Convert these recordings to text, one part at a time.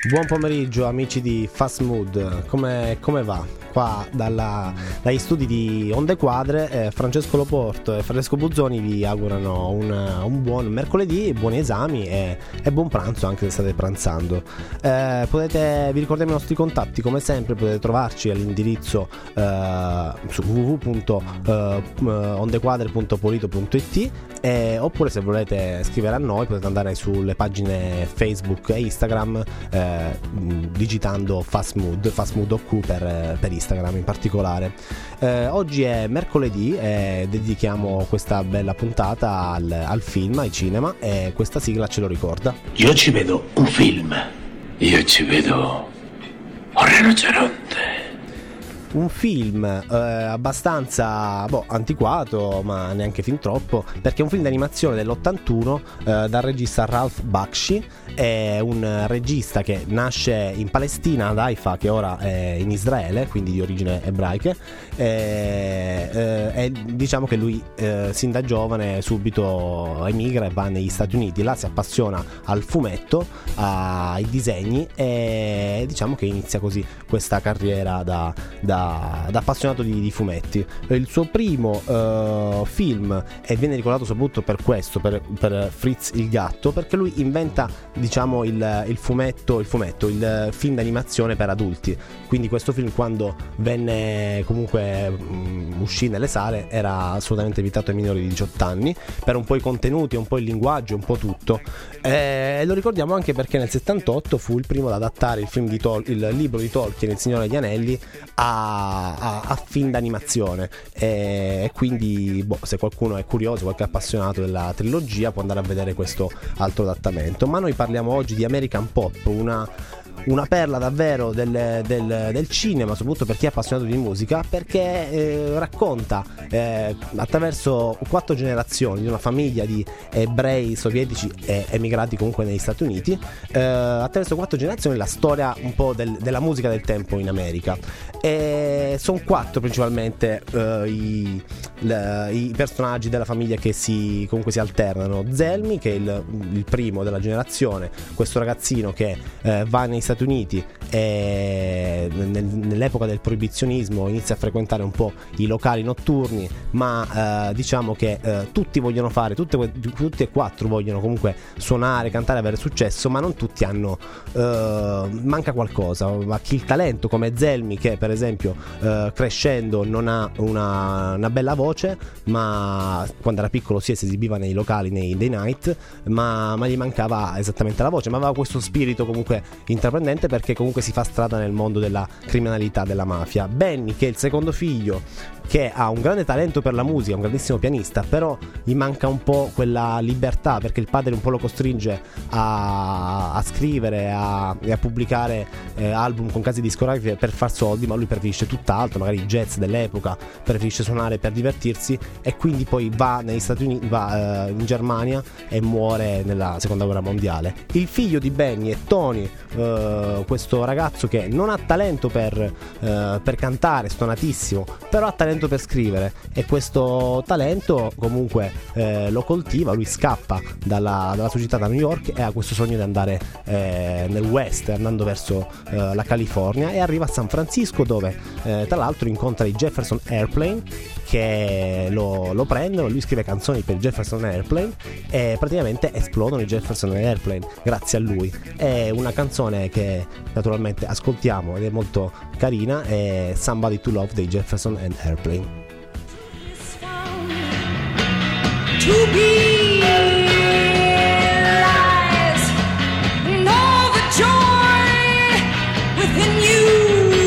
Buon pomeriggio amici di Fast Mood, come va? Qua dagli studi di Onde Quadre, Francesco Loporto e Francesco Buzzoni vi augurano un buon mercoledì, buoni esami e buon pranzo anche se state pranzando. Vi ricordiamo i nostri contatti, come sempre potete trovarci all'indirizzo su www.ondequadre.polito.it oppure se volete scrivere a noi potete andare sulle pagine Facebook e Instagram digitando Fast Mood OQ per Instagram in particolare. Oggi è mercoledì e dedichiamo questa bella puntata al film, ai cinema, e questa sigla ce lo ricorda. Io ci vedo un film. Io ci vedo un rinoceronte. Un film abbastanza antiquato, ma neanche fin troppo, perché è un film d'animazione dell'81 dal regista Ralph Bakshi. È un regista che nasce in Palestina, ad Haifa, che ora è in Israele, quindi di origine ebraiche, e diciamo che lui sin da giovane subito emigra e va negli Stati Uniti. Là si appassiona al fumetto, ai disegni, e diciamo che inizia così questa carriera da appassionato di fumetti. Il suo primo film, e viene ricordato soprattutto per questo, per Fritz il gatto, perché lui inventa, diciamo, il film d'animazione per adulti. Quindi questo film, quando venne comunque uscì nelle sale, era assolutamente vietato ai minori di 18 anni per un po' i contenuti, un po' il linguaggio, un po' tutto, e lo ricordiamo anche perché nel 78 fu il primo ad adattare il libro di Tolkien, Il Signore degli Anelli, a film d'animazione, e quindi se qualcuno è curioso, qualche appassionato della trilogia, può andare a vedere questo altro adattamento. Ma noi parliamo oggi di American Pop, una perla davvero del cinema, soprattutto per chi è appassionato di musica, perché racconta attraverso 4 generazioni di una famiglia di ebrei sovietici emigrati comunque negli Stati Uniti, attraverso 4 generazioni la storia un po' della musica del tempo in America. E sono 4 principalmente i personaggi della famiglia che comunque si alternano. Zelmi, che è il primo della generazione, questo ragazzino che va negli Stati Uniti e nell'epoca del proibizionismo inizia a frequentare un po' i locali notturni, ma diciamo che tutti vogliono fare, tutti e 4 vogliono comunque suonare, cantare, avere successo, ma non tutti hanno, manca qualcosa. Ma chi il talento, come Zelmi, che per esempio crescendo non ha una bella voce, ma quando era piccolo si esibiva nei locali, nei night, ma gli mancava esattamente la voce, ma aveva questo spirito comunque intraprendente, perché comunque si fa strada nel mondo della criminalità, della mafia. Benny, che è il secondo figlio, che ha un grande talento per la musica, un grandissimo pianista, però gli manca un po' quella libertà, perché il padre un po' lo costringe a scrivere e a pubblicare album con case discografiche per far soldi, ma lui preferisce tutt'altro, magari il jazz dell'epoca, preferisce suonare per divertirsi, e quindi poi va negli Stati Uniti, va in Germania e muore nella seconda guerra mondiale. Il figlio di Benny è Tony, questo ragazzo che non ha talento per cantare, stonatissimo, però ha talento per scrivere, e questo talento comunque lo coltiva. Lui scappa dalla sua città, da New York, e ha questo sogno di andare nel West, andando verso la California, e arriva a San Francisco, dove tra l'altro incontra i Jefferson Airplane, che lo prendono. Lui scrive canzoni per Jefferson Airplane e praticamente esplodono i Jefferson Airplane grazie a lui. È una canzone che naturalmente ascoltiamo ed è molto carina, è Somebody to Love dei Jefferson Airplane. To be lies and all the joy within you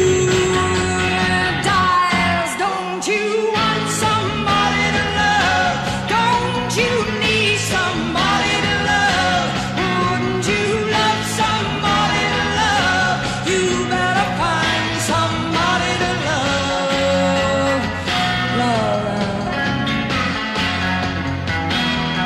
dies. Don't you want somebody to love? Don't you need somebody to love? Wouldn't you love somebody to love? You better find somebody to love. Love.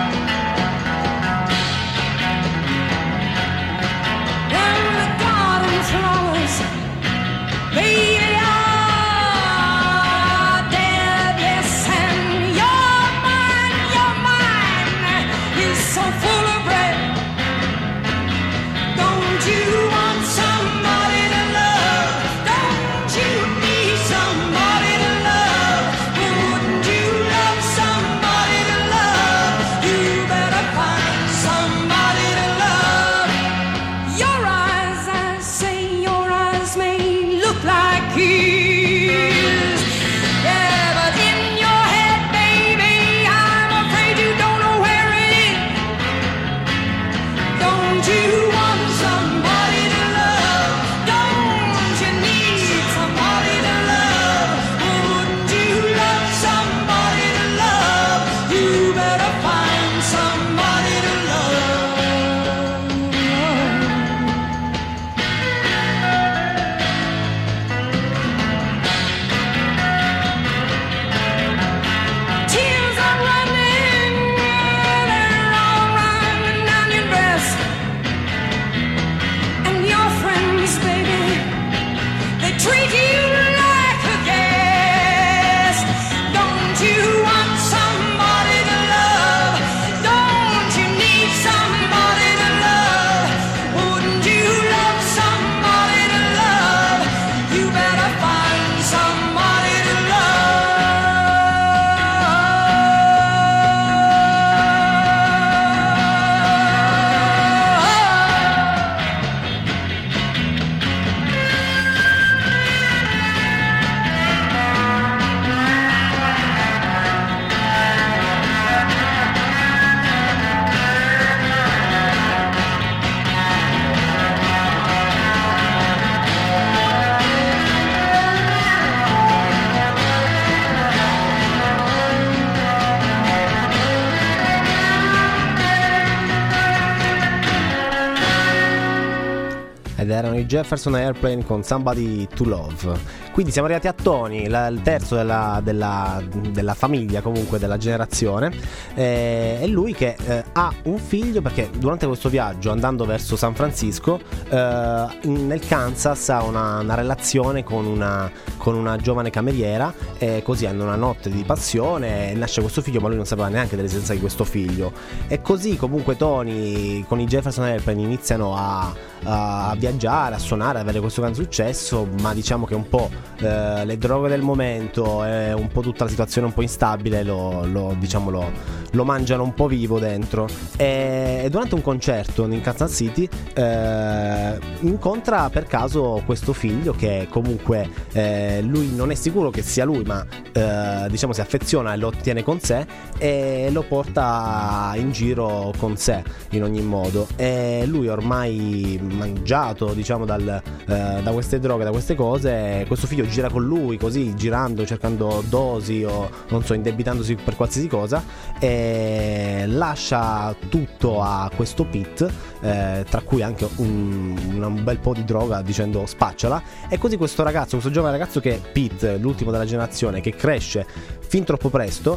erano i Jefferson Airplane con Somebody to Love. Quindi siamo arrivati a Tony, il terzo della famiglia, comunque della generazione. È lui che ha un figlio, perché durante questo viaggio, andando verso San Francisco, nel Kansas ha una relazione con una giovane cameriera, e così hanno una notte di passione, nasce questo figlio, ma lui non sapeva neanche dell'esistenza di questo figlio. E così comunque Tony con i Jefferson Airplane iniziano a viaggiare, a suonare, ad avere questo gran successo, ma diciamo che un po' le droghe del momento e un po' tutta la situazione un po' instabile lo mangiano un po' vivo dentro. E durante un concerto in Kansas City incontra per caso questo figlio, che comunque lui non è sicuro che sia lui, ma diciamo si affeziona e lo tiene con sé e lo porta in giro con sé in ogni modo. E lui, ormai mangiato diciamo da queste droghe, da queste cose, questo figlio gira con lui, così girando, cercando dosi o non so, indebitandosi per qualsiasi cosa, e lascia tutto a questo Pete, tra cui anche un bel po' di droga, dicendo spacciala. E così questo giovane ragazzo, che è Pete, l'ultimo della generazione, che cresce fin troppo presto,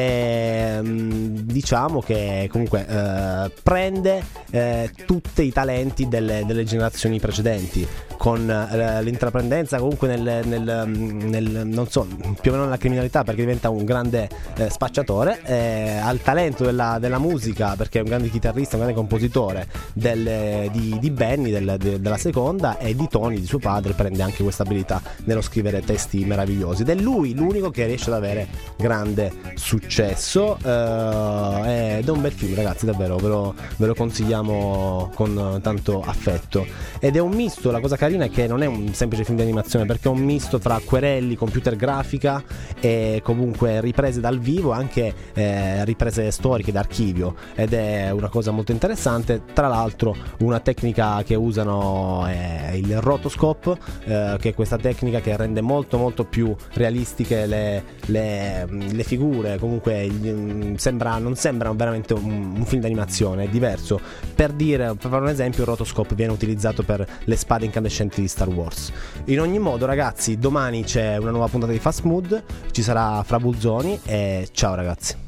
diciamo che comunque prende tutti i talenti delle generazioni precedenti, con l'intraprendenza comunque non so, più o meno nella criminalità, perché diventa un grande spacciatore, al talento della musica, perché è un grande chitarrista, un grande compositore di Benny, della seconda, e di Tony, di suo padre, prende anche questa abilità nello scrivere testi meravigliosi, ed è lui l'unico che riesce ad avere grande successo. Ed è un bel film, ragazzi, davvero ve lo consigliamo con tanto affetto, ed è un misto. La cosa carina è che non è un semplice film di animazione, perché è un misto tra acquerelli, computer grafica e comunque riprese dal vivo, anche riprese storiche d'archivio, ed è una cosa molto interessante. Tra l'altro una tecnica che usano è il rotoscope, che è questa tecnica che rende molto molto più realistiche le figure. Comunque non sembra veramente un film d'animazione, è diverso. Per fare un esempio, il rotoscope viene utilizzato per le spade incandescenti di Star Wars. In ogni modo, ragazzi, domani c'è una nuova puntata di Fast Mood, ci sarà Fra Bulzoni, e ciao ragazzi.